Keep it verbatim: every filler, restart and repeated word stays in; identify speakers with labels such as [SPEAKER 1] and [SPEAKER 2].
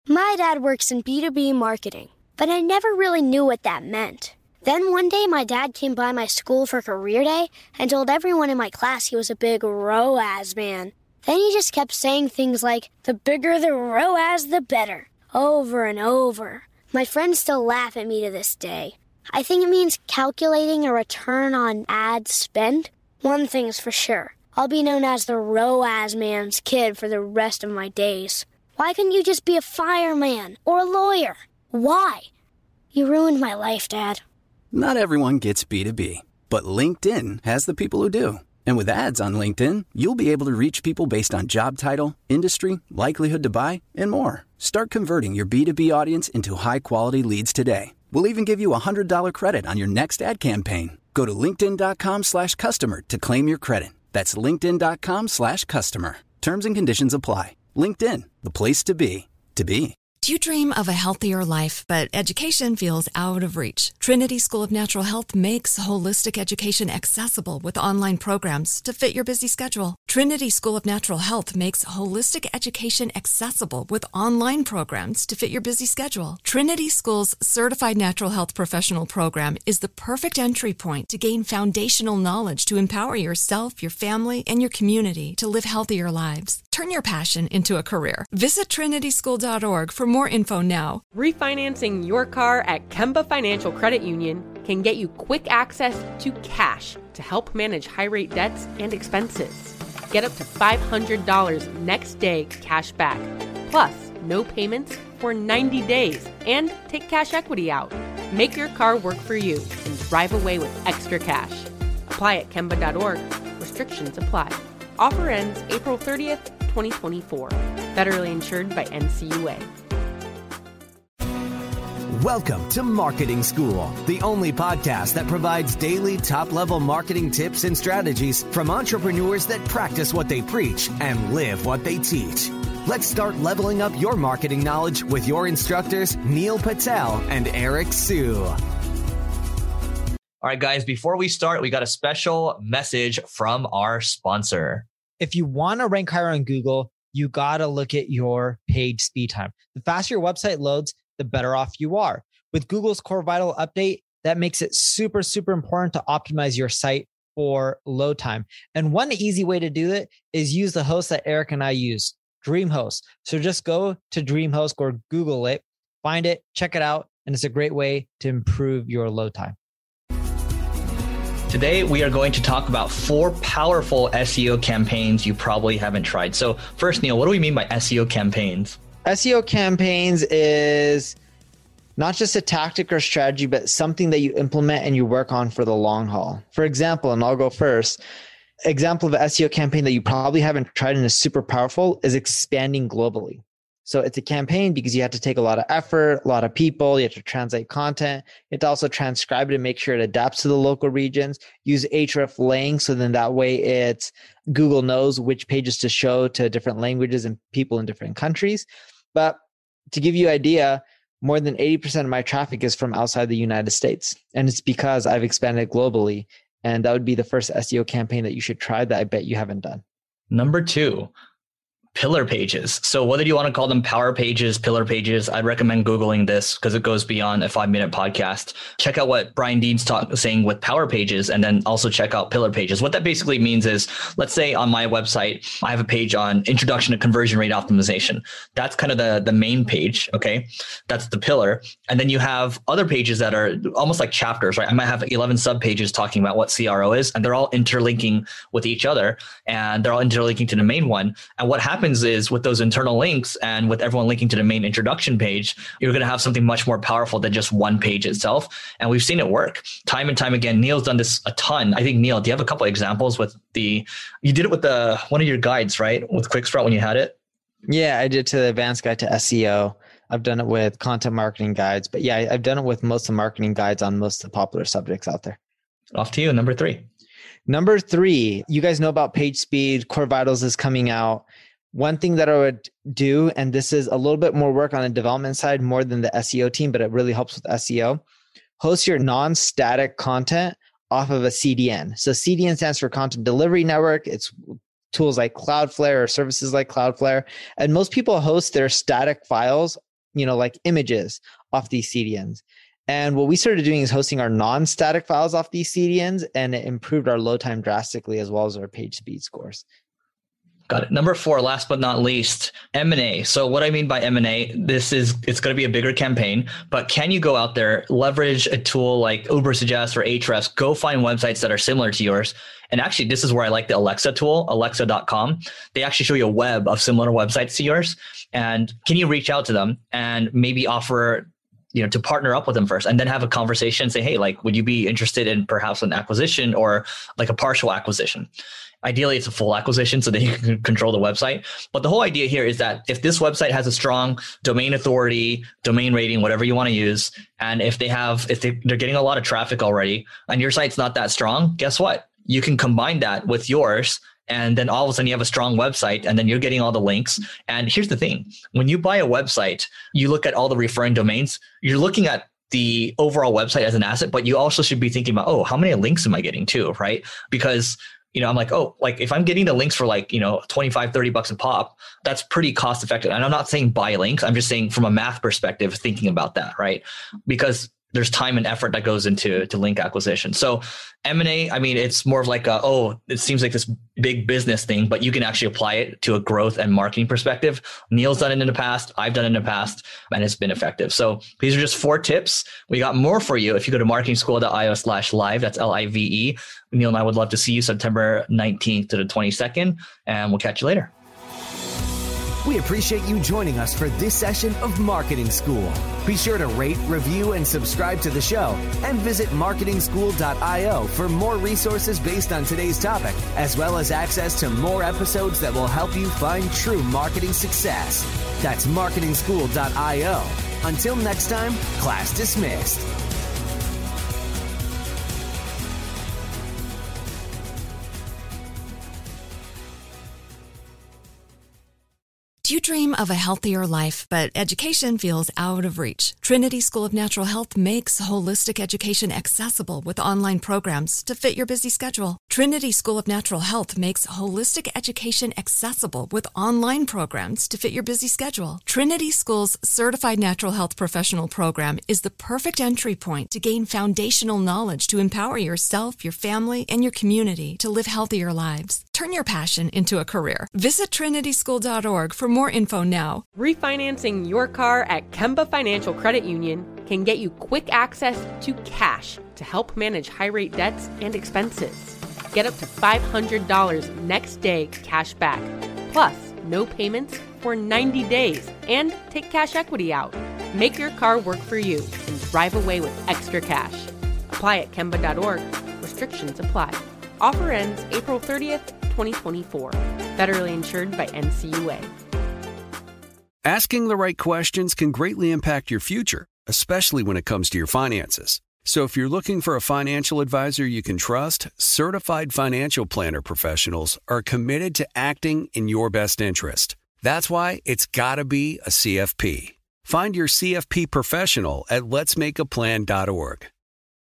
[SPEAKER 1] My dad works in B two B marketing, but I never really knew what that meant. Then one day my dad came by my school for career day and told everyone in my class he was a big R O A S man. Then he just kept saying things like, the bigger the R O A S, the better, over and over. My friends still laugh at me to this day. I think it means calculating a return on ad spend. One thing's for sure, I'll be known as the R O A S man's kid for the rest of my days. Why couldn't you just be a fireman or a lawyer? Why? You ruined my life, Dad.
[SPEAKER 2] Not everyone gets B two B, but LinkedIn has the people who do. And with ads on LinkedIn, you'll be able to reach people based on job title, industry, likelihood to buy, and more. Start converting your B two B audience into high-quality leads today. We'll even give you a one hundred dollars credit on your next ad campaign. Go to linkedin.com slash customer to claim your credit. That's linkedin.com slash customer. Terms and conditions apply. LinkedIn, the place to be, to be.
[SPEAKER 3] Do you dream of a healthier life, but education feels out of reach? Trinity School of Natural Health makes holistic education accessible with online programs to fit your busy schedule. Trinity School of Natural Health makes holistic education accessible with online programs to fit your busy schedule. Trinity School's Certified Natural Health Professional Program is the perfect entry point to gain foundational knowledge to empower yourself, your family, and your community to live healthier lives. Turn your passion into a career. Visit trinity school dot org for more info now.
[SPEAKER 4] Refinancing your car at Kemba Financial Credit Union can get you quick access to cash to help manage high-rate debts and expenses. Get up to five hundred dollars next day cash back, plus no payments for ninety days, and take cash equity out. Make your car work for you and drive away with extra cash. Apply at kemba dot org. Restrictions apply. Offer ends April thirtieth, twenty twenty-four. Federally insured by N C U A.
[SPEAKER 5] Welcome to Marketing School, the only podcast that provides daily top-level marketing tips and strategies from entrepreneurs that practice what they preach and live what they teach. Let's start leveling up your marketing knowledge with your instructors, Neil Patel and Eric Sue.
[SPEAKER 6] All right, guys, before we start, we got a special message from our sponsor.
[SPEAKER 7] If you want to rank higher on Google, you got to look at your page speed time. The faster your website loads, the better off you are. With Google's Core Vital update, that makes it super, super important to optimize your site for load time. And one easy way to do it is use the host that Eric and I use, DreamHost. So just go to DreamHost or Google it, find it, check it out, and it's a great way to improve your load time.
[SPEAKER 6] Today, we are going to talk about four powerful S E O campaigns you probably haven't tried. So first, Neil, what do we mean by S E O campaigns?
[SPEAKER 7] S E O campaigns is not just a tactic or strategy, but something that you implement and you work on for the long haul. For example, and I'll go first, example of an S E O campaign that you probably haven't tried and is super powerful is expanding globally. So it's a campaign because you have to take a lot of effort, a lot of people, you have to translate content. You have to also transcribe it and make sure it adapts to the local regions. Use hreflang, so then that way it's Google knows which pages to show to different languages and people in different countries. But to give you an idea, more than eighty percent of my traffic is from outside the United States. And it's because I've expanded globally. And that would be the first S E O campaign that you should try that I bet you haven't done.
[SPEAKER 6] Number two, pillar pages. So whether you want to call them power pages, pillar pages, I'd recommend Googling this because it goes beyond a five minute podcast. Check out what Brian Dean's talk, saying with power pages, and then also check out pillar pages. What that basically means is, let's say on my website, I have a page on introduction to conversion rate optimization. That's kind of the, the main page. Okay. That's the pillar. And then you have other pages that are almost like chapters, right? I might have eleven sub pages talking about what C R O is, and they're all interlinking with each other, and they're all interlinking to the main one. And what happens is with those internal links and with everyone linking to the main introduction page, you're going to have something much more powerful than just one page itself. And we've seen it work time and time again. Neil's done this a ton. I think, Neil, do you have a couple of examples with the, you did it with the, one of your guides, right? With QuickSprout when you had it?
[SPEAKER 7] Yeah, I did to the advanced guide to S E O. I've done it with content marketing guides, but yeah, I've done it with most of the marketing guides on most of the popular subjects out there.
[SPEAKER 6] Off to you. Number three.
[SPEAKER 7] Number three, you guys know about page speed. Core Vitals is coming out. One thing that I would do, and this is a little bit more work on the development side more than the S E O team, but it really helps with S E O, host your non-static content off of a C D N. So C D N stands for Content Delivery Network. It's tools like Cloudflare or services like Cloudflare. And most people host their static files you know, like images off these C D Ns. And what we started doing is hosting our non-static files off these C D Ns, and it improved our load time drastically as well as our page speed scores.
[SPEAKER 6] Got it. Number four, last but not least, M and A. So what I mean by M and A, this is, it's going to be a bigger campaign, but can you go out there, leverage a tool like Ubersuggest or Ahrefs, go find websites that are similar to yours. And actually, this is where I like the Alexa tool, alexa dot com. They actually show you a web of similar websites to yours. And can you reach out to them and maybe offer, you know, to partner up with them first, and then have a conversation and say, hey, like, would you be interested in perhaps an acquisition or like a partial acquisition? Ideally, it's a full acquisition so that you can control the website. But the whole idea here is that if this website has a strong domain authority, domain rating, whatever you want to use, and if they have, if they, they're getting a lot of traffic already and your site's not that strong, guess what? You can combine that with yours. And then all of a sudden you have a strong website, and then you're getting all the links. And here's the thing. When you buy a website, you look at all the referring domains, you're looking at the overall website as an asset, but you also should be thinking about, oh, how many links am I getting too, right? Because you know, I'm like, oh, like if I'm getting the links for like, you know, twenty-five, thirty bucks a pop, that's pretty cost effective. And I'm not saying buy links. I'm just saying from a math perspective, thinking about that, right? Because there's time and effort that goes into to link acquisition. So M and A, I mean, it's more of like, a, oh, it seems like this big business thing, but you can actually apply it to a growth and marketing perspective. Neil's done it in the past. I've done it in the past, and it's been effective. So these are just four tips. We got more for you if you go to marketing school dot io slash live. That's L I V E. Neil and I would love to see you September nineteenth to the twenty-second, and we'll catch you later.
[SPEAKER 5] We appreciate you joining us for this session of Marketing School. Be sure to rate, review, and subscribe to the show, and visit marketing school dot io for more resources based on today's topic, as well as access to more episodes that will help you find true marketing success. That's marketing school dot io. Until next time, class dismissed.
[SPEAKER 3] Do you dream of a healthier life, but education feels out of reach? Trinity School of Natural Health makes holistic education accessible with online programs to fit your busy schedule. Trinity School of Natural Health makes holistic education accessible with online programs to fit your busy schedule. Trinity School's Certified Natural Health Professional Program is the perfect entry point to gain foundational knowledge to empower yourself, your family, and your community to live healthier lives. Turn your passion into a career. Visit trinity school dot org for more info now.
[SPEAKER 4] Refinancing your car at Kemba Financial Credit Union can get you quick access to cash to help manage high-rate debts and expenses. Get up to five hundred dollars next day cash back, plus no payments for ninety days, and take cash equity out. Make your car work for you and drive away with extra cash. Apply at kemba dot org. Restrictions apply. Offer ends April thirtieth, twenty twenty-four. Federally insured by N C U A.
[SPEAKER 8] Asking the right questions can greatly impact your future, especially when it comes to your finances. So if you're looking for a financial advisor you can trust, certified financial planner professionals are committed to acting in your best interest. That's why it's got to be a C F P. Find your C F P professional at lets make a plan dot org.